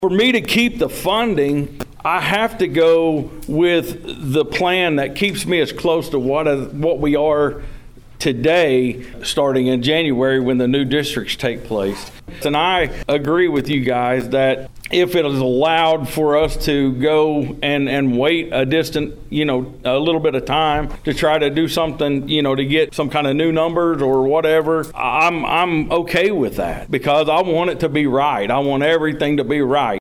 For me to keep the funding, I have to go with the plan that keeps me as close to what we are today, starting in January when the new districts take place. And I agree with you guys that if it is allowed for us to go and wait a little bit of time to try to do something, to get some kind of new numbers or whatever, I'm okay with that because I want it to be right. I want everything to be right.